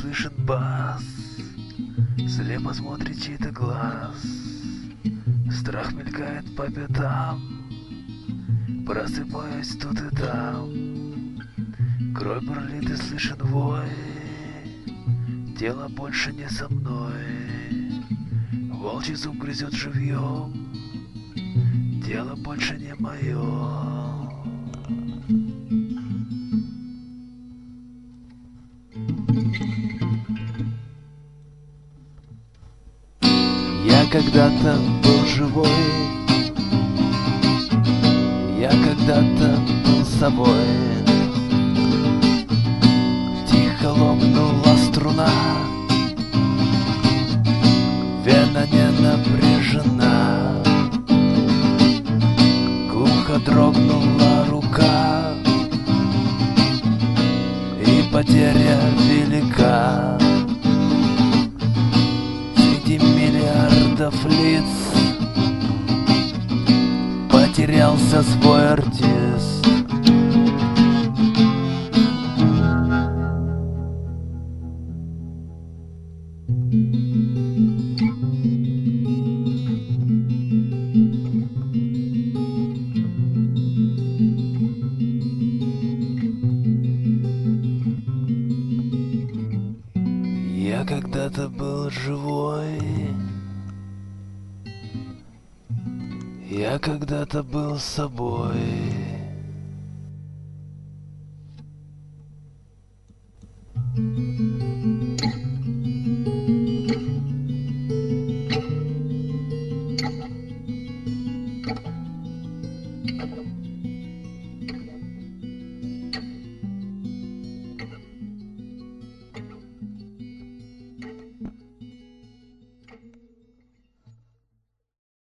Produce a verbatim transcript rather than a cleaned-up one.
слышен бас, слепо смотрит чей-то глаз. Страх мелькает по пятам, просыпаюсь тут и там. Кровь бурлит и слышен вой, тело больше не со мной. Волчий зуб грызет живьем, тело больше не мое. Я когда-то был живой, я когда-то был собой. Тихо лопнула струна, вена не напряжена. Глухо дрогнула рука, и потеря велика. Среди миллиардов лиц потерялся свой артист. Я когда-то был живой, я когда-то был собой.